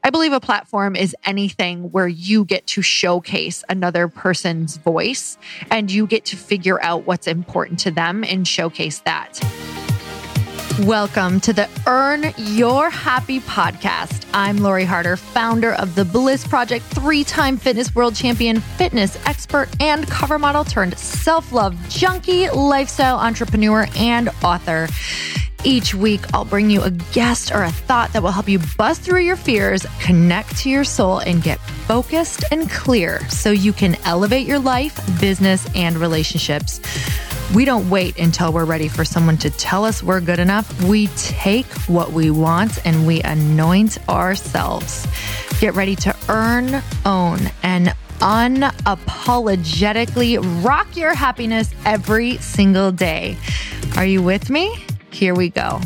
I believe a platform is anything where you get to showcase another person's voice and you get to figure out what's important to them and showcase that. Welcome to the Earn Your Happy podcast. I'm Lori Harder, founder of The Bliss Project, 3-time fitness world champion, fitness expert, and cover model turned self-love junkie, lifestyle entrepreneur, and author. Each week, I'll bring you a guest or a thought that will help you bust through your fears, connect to your soul, and get focused and clear so you can elevate your life, business, and relationships. We don't wait until we're ready for someone to tell us we're good enough. We take what we want and we anoint ourselves. Get ready to earn, own, and unapologetically rock your happiness every single day. Are you with me? Here we go.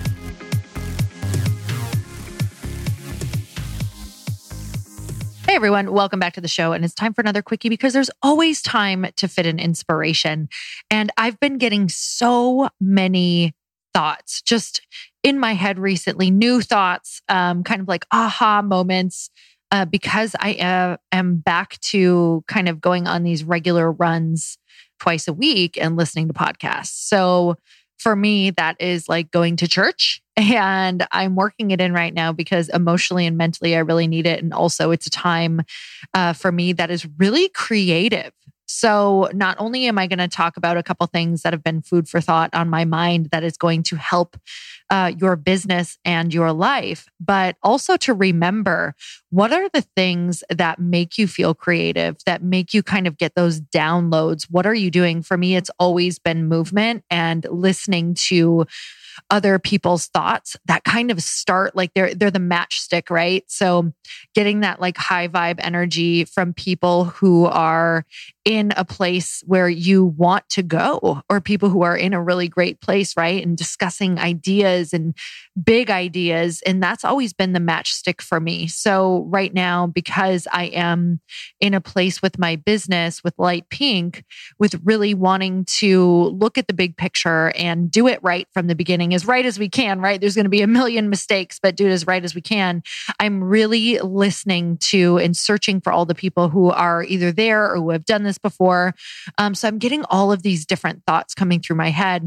Hey everyone, welcome back to the show. And it's time for another quickie because there's always time to fit in inspiration. And I've been getting so many thoughts just in my head recently, new thoughts, kind of like aha moments, because I am back to kind of going on these regular runs twice a week and listening to podcasts. So for me, that is like going to church, and I'm working it in right now because emotionally and mentally, I really need it. And also it's a time for me that is really creative. So not only am I going to talk about a couple things that have been food for thought on my mind that is going to help your business and your life, but also to remember what are the things that make you feel creative, that make you kind of get those downloads. What are you doing? For me, it's always been movement and listening to other people's thoughts that kind of start like they're the matchstick, right? So getting that like high vibe energy from people who are in a place where you want to go, or people who are in a really great place, right? And discussing ideas and big ideas. And that's always been the matchstick for me. So right now, because I am in a place with my business with Light Pink, with really wanting to look at the big picture and do it right from the beginning, as right as we can, right? There's going to be a million mistakes, but do it as right as we can. I'm really listening to and searching for all the people who are either there or who have done this before. So I'm getting all of these different thoughts coming through my head.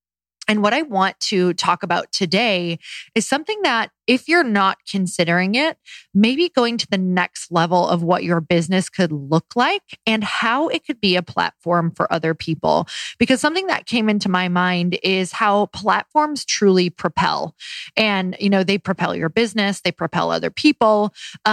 And what I want to talk about today is something that if you're not considering it, maybe going to the next level of what your business could look like and how it could be a platform for other people. Because something that came into my mind is how platforms truly propel. And, you know, they propel your business, they propel other people.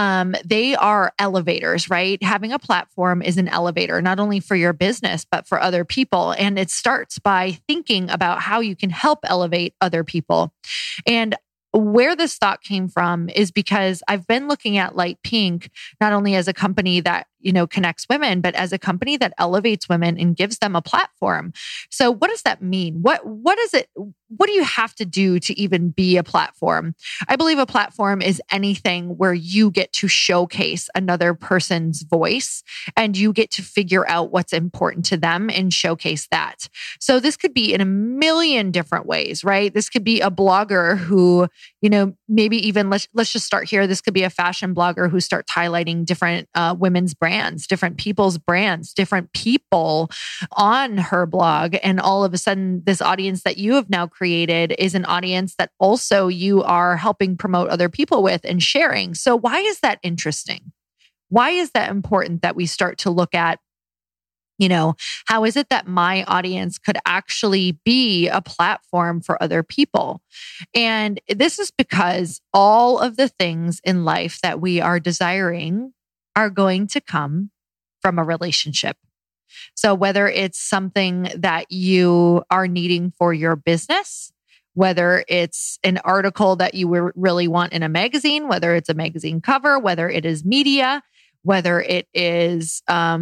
They are elevators, right? Having a platform is an elevator, not only for your business, but for other people. And it starts by thinking about how you can help elevate other people. And where this thought came from is because I've been looking at Light Pink, not only as a company that, you know, connects women, but as a company that elevates women and gives them a platform. So what does that mean? What is it? What do you have to do to even be a platform? I believe a platform is anything where you get to showcase another person's voice and you get to figure out what's important to them and showcase that. So this could be in a million different ways, right? This could be a blogger who, you know, maybe even let's just start here. This could be a fashion blogger who starts highlighting different women's brands, different people's brands, different people on her blog. And all of a sudden, this audience that you have now created is an audience that also you are helping promote other people with and sharing. So why is that interesting? Why is that important that we start to look at, you know, how is it that my audience could actually be a platform for other people? And this is because all of the things in life that we are desiring are going to come from a relationship. So whether it's something that you are needing for your business, whether it's an article that you really want in a magazine, whether it's a magazine cover, whether it is media, whether it is,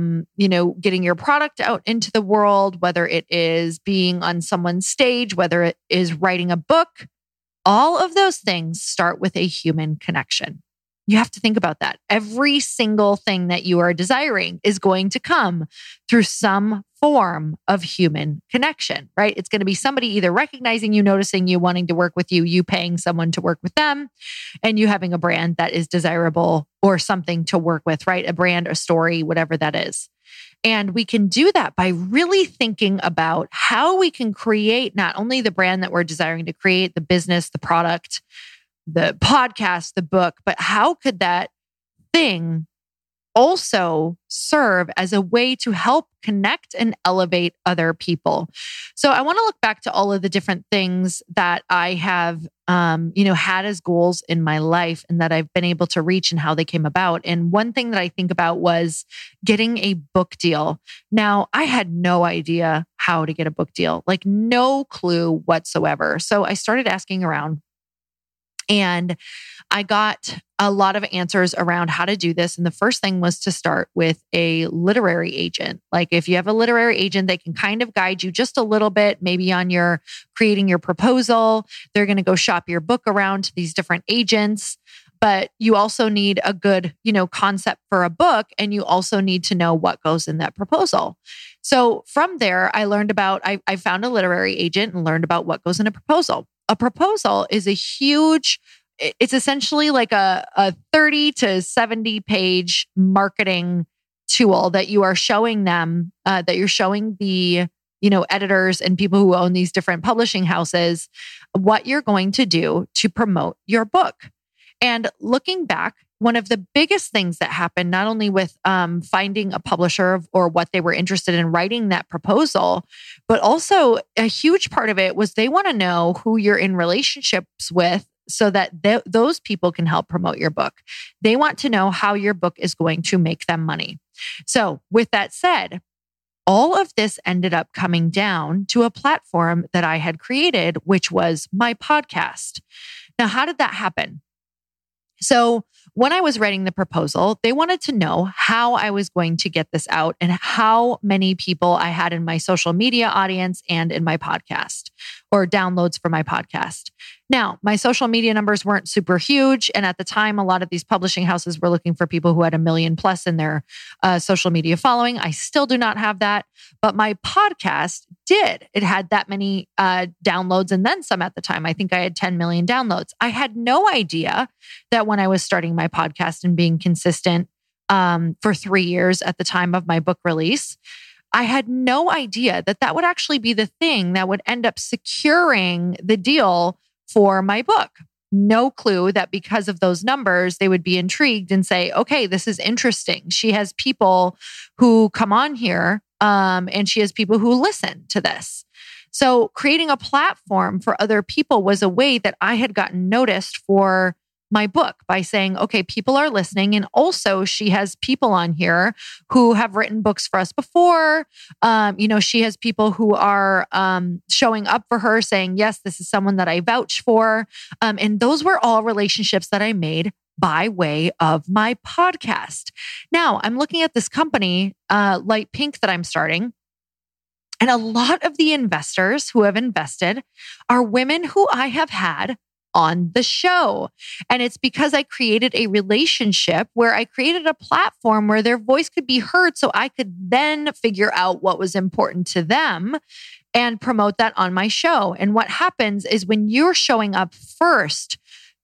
getting your product out into the world, whether it is being on someone's stage, whether it is writing a book, all of those things start with a human connection. You have to think about that. Every single thing that you are desiring is going to come through some form of human connection, right? It's going to be somebody either recognizing you, noticing you, wanting to work with you, you paying someone to work with them, and you having a brand that is desirable or something to work with, right? A brand, a story, whatever that is. And we can do that by really thinking about how we can create not only the brand that we're desiring to create, the business, the product, the podcast, the book, but how could that thing also serve as a way to help connect and elevate other people? So I want to look back to all of the different things that I have, had as goals in my life and that I've been able to reach and how they came about. And one thing that I think about was getting a book deal. Now, I had no idea how to get a book deal, like no clue whatsoever. So I started asking around. And I got a lot of answers around how to do this. And the first thing was to start with a literary agent. Like if you have a literary agent, they can kind of guide you just a little bit, maybe on your creating your proposal. They're going to go shop your book around to these different agents. But you also need a good, concept for a book. And you also need to know what goes in that proposal. So from there, I learned about, I found a literary agent and learned about what goes in a proposal. A proposal is it's essentially like a 30 to 70 page marketing tool that you are showing them, that you're showing the, editors and people who own these different publishing houses, what you're going to do to promote your book. And looking back, one of the biggest things that happened, not only with finding a publisher or what they were interested in writing that proposal, but also a huge part of it was they want to know who you're in relationships with so that those people can help promote your book. They want to know how your book is going to make them money. So with that said, all of this ended up coming down to a platform that I had created, which was my podcast. Now, how did that happen? So when I was writing the proposal, they wanted to know how I was going to get this out and how many people I had in my social media audience and in my podcast or downloads for my podcast. Now, my social media numbers weren't super huge. And at the time, a lot of these publishing houses were looking for people who had 1 million plus in their social media following. I still do not have that, but my podcast did. It had that many downloads and then some at the time. I think I had 10 million downloads. I had no idea that when I was starting my podcast and being consistent for 3 years at the time of my book release, I had no idea that that would actually be the thing that would end up securing the deal for my book. No clue that because of those numbers, they would be intrigued and say, okay, this is interesting. She has people who come on here and she has people who listen to this. So creating a platform for other people was a way that I had gotten noticed for my book by saying, okay, people are listening. And also she has people on here who have written books for us before. She has people who are showing up for her saying, yes, this is someone that I vouch for. And those were all relationships that I made by way of my podcast. Now I'm looking at this company, Light Pink, that I'm starting. And a lot of the investors who have invested are women who I have had on the show. And it's because I created a relationship where I created a platform where their voice could be heard so I could then figure out what was important to them and promote that on my show. And what happens is when you're showing up first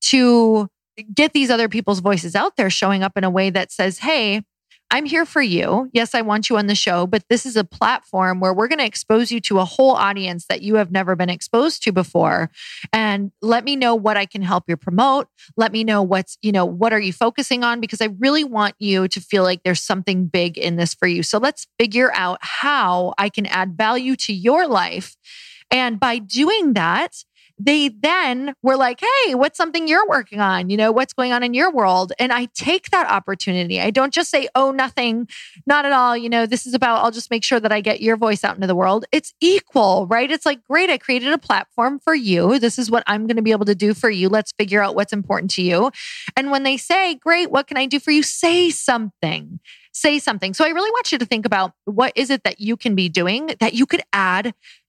to get these other people's voices out there, showing up in a way that says, hey, I'm here for you. Yes, I want you on the show, but this is a platform where we're going to expose you to a whole audience that you have never been exposed to before. And let me know what I can help you promote. Let me know what are you focusing on? Because I really want you to feel like there's something big in this for you. So let's figure out how I can add value to your life. And by doing that, they then were like, hey, what's something you're working on? What's going on in your world? And I take that opportunity. I don't just say, oh, nothing, not at all. This is about, I'll just make sure that I get your voice out into the world. It's equal, right? It's like, great, I created a platform for you. This is what I'm going to be able to do for you. Let's figure out what's important to you. And when they say, great, what can I do for you? Say something. Say something. So I really want you to think about what is it that you can be doing that you could add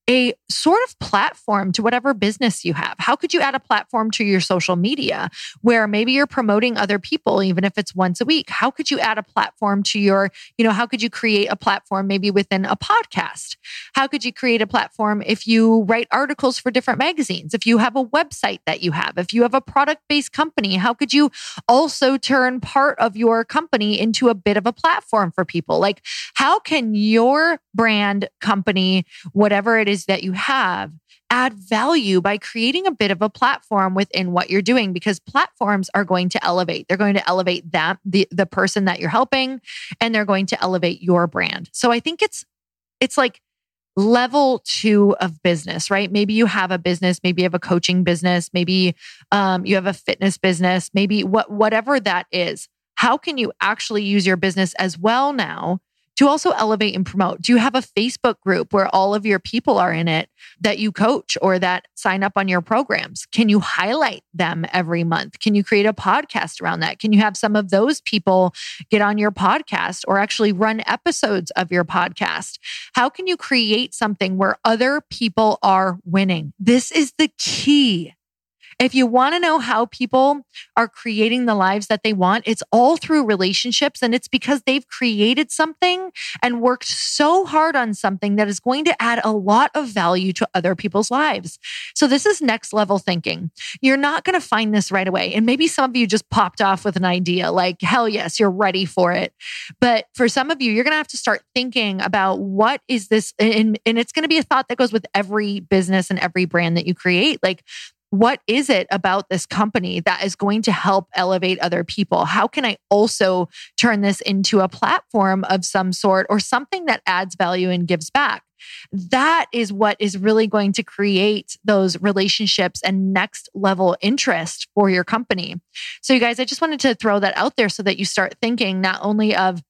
a sort of platform to whatever business you have? How could you add a platform to your social media where maybe you're promoting other people, even if it's once a week? How could you add a platform to your, how could you create a platform maybe within a podcast? How could you create a platform if you write articles for different magazines? If you have a website that you have, if you have a product-based company, how could you also turn part of your company into a bit of a platform for people? Like, how can your brand, company, whatever it is that you have, add value by creating a bit of a platform within what you're doing? Because platforms are going to elevate. They're going to elevate the person that you're helping, and they're going to elevate your brand. So I think it's like level 2 of business, right? Maybe you have a business, maybe you have a coaching business, maybe you have a fitness business, maybe whatever that is. How can you actually use your business as well now to also elevate and promote? Do you have a Facebook group where all of your people are in it that you coach or that sign up on your programs? Can you highlight them every month? Can you create a podcast around that? Can you have some of those people get on your podcast or actually run episodes of your podcast? How can you create something where other people are winning? This is the key. If you want to know how people are creating the lives that they want, it's all through relationships. And it's because they've created something and worked so hard on something that is going to add a lot of value to other people's lives. So this is next level thinking. You're not going to find this right away. And maybe some of you just popped off with an idea like, hell yes, you're ready for it. But for some of you, you're going to have to start thinking about what is this? And it's going to be a thought that goes with every business and every brand that you create. Like, what is it about this company that is going to help elevate other people? How can I also turn this into a platform of some sort or something that adds value and gives back? That is what is really going to create those relationships and next level interest for your company. So you guys, I just wanted to throw that out there so that you start thinking not only of,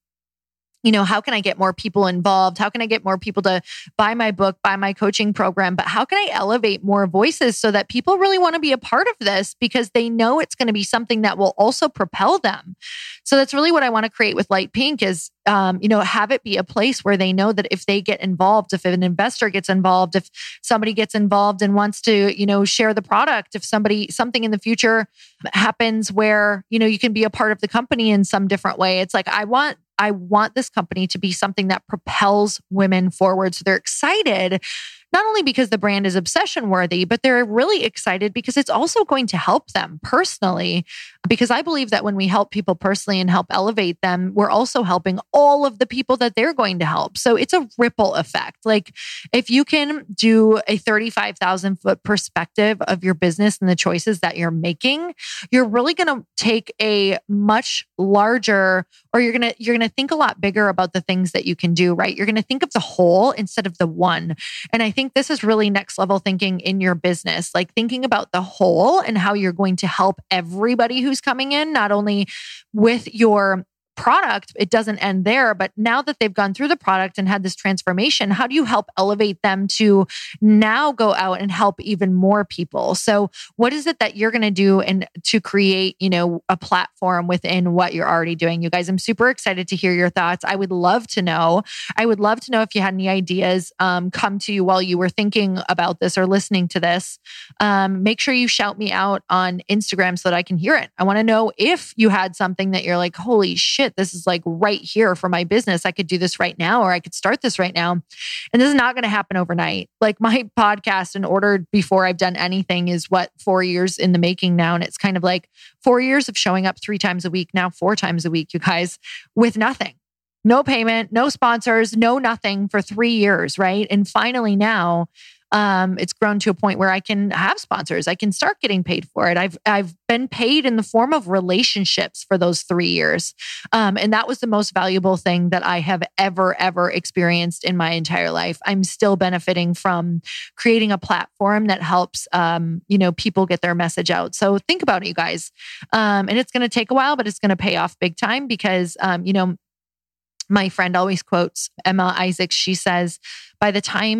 how can I get more people involved? How can I get more people to buy my book, buy my coaching program? But how can I elevate more voices so that people really want to be a part of this because they know it's going to be something that will also propel them? So that's really what I want to create with Light Pink is, have it be a place where they know that if they get involved, if an investor gets involved, if somebody gets involved and wants to, share the product, if something in the future happens where, you can be a part of the company in some different way. It's like, I want this company to be something that propels women forward. So they're excited, not only because the brand is obsession worthy, but they're really excited because it's also going to help them personally. Because I believe that when we help people personally and help elevate them, we're also helping all of the people that they're going to help. So it's a ripple effect. Like if you can do a 35,000 foot perspective of your business and the choices that you're making, you're really going to take a much larger, or you're going to think a lot bigger about the things that you can do, right? You're going to think of the whole instead of the one. And I think this is really next level thinking in your business, like thinking about the whole and how you're going to help everybody who's coming in, not only with your product, it doesn't end there, but now that they've gone through the product and had this transformation, how do you help elevate them to now go out and help even more people? So what is it that you're going to do and to create, a platform within what you're already doing? You guys, I'm super excited to hear your thoughts. I would love to know if you had any ideas come to you while you were thinking about this or listening to this. Make sure you shout me out on Instagram so that I can hear it. I want to know if you had something that you're like, holy shit, this is like right here for my business. I could do this right now, or I could start this right now. And this is not going to happen overnight. Like my podcast, in order before I've done anything, is 4 years in the making now. And it's kind of like 4 years of showing up 3 times a week, now 4 times a week, you guys, with nothing. No payment, no sponsors, no nothing for 3 years, right? And finally now, it's grown to a point where I can have sponsors. I can start getting paid for it. I've been paid in the form of relationships for those 3 years. And that was the most valuable thing that I have ever experienced in my entire life. I'm still benefiting from creating a platform that helps, people get their message out. So think about it, you guys. And it's going to take a while, but it's going to pay off big time because, my friend always quotes Emma Isaacs. She says, by the time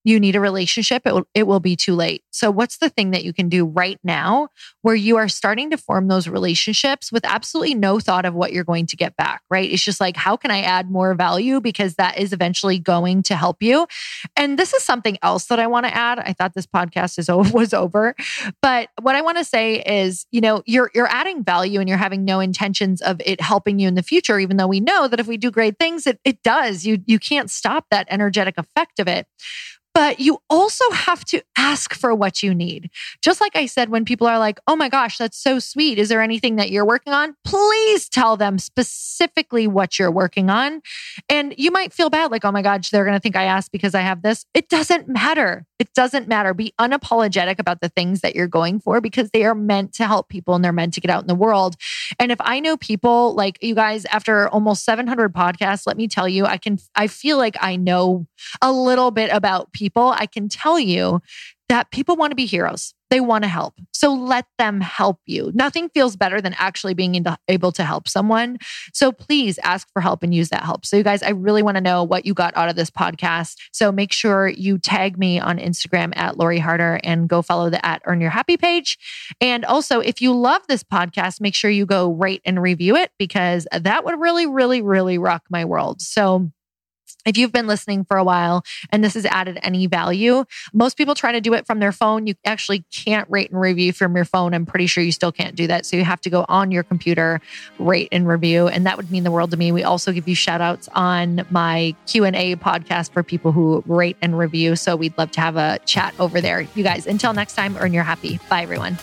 you need a relationship, it will be too late. So what's the thing that you can do right now where you are starting to form those relationships with absolutely no thought of what you're going to get back, right? It's just like, how can I add more value? Because that is eventually going to help you. And this is something else that I want to add. I thought this podcast was over, but what I want to say is, you're adding value and you're having no intentions of it helping you in the future, even though we know that if we do great things, it does. You can't stop that energetic effect of it. But you also have to ask for what you need. Just like I said, when people are like, oh my gosh, that's so sweet. Is there anything that you're working on? Please tell them specifically what you're working on. And you might feel bad, like, oh my gosh, they're going to think I asked because I have this. It doesn't matter. It doesn't matter. Be unapologetic about the things that you're going for because they are meant to help people and they're meant to get out in the world. And if I know people like you guys, after almost 700 podcasts, let me tell you, I feel like I know a little bit about people. I can tell you that people want to be heroes. They want to help. So let them help you. Nothing feels better than actually being able to help someone. So please ask for help and use that help. So you guys, I really want to know what you got out of this podcast. So make sure you tag me on Instagram at Lori Harder and go follow the @EarnYourHappy page. And also, if you love this podcast, make sure you go rate and review it because that would really, really, really rock my world. So if you've been listening for a while and this has added any value, most people try to do it from their phone. You actually can't rate and review from your phone. I'm pretty sure you still can't do that. So you have to go on your computer, rate and review. And that would mean the world to me. We also give you shout outs on my Q&A podcast for people who rate and review. So we'd love to have a chat over there. You guys, until next time, earn your happy. Bye, everyone.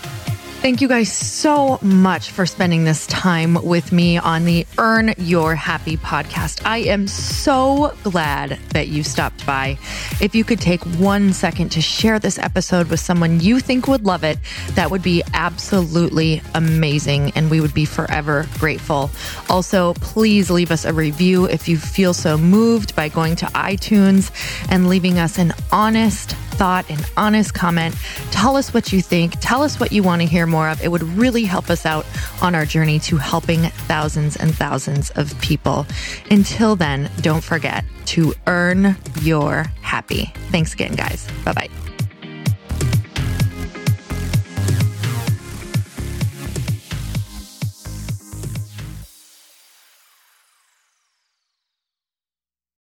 Thank you guys so much for spending this time with me on the Earn Your Happy podcast. I am so glad that you stopped by. If you could take 1 second to share this episode with someone you think would love it, that would be absolutely amazing. And we would be forever grateful. Also, please leave us a review if you feel so moved by going to iTunes and leaving us an honest thought, an honest comment. Tell us what you think. Tell us what you want to hear more of. It would really help us out on our journey to helping thousands and thousands of people. Until then, don't forget to earn your happy. Thanks again, guys. Bye-bye.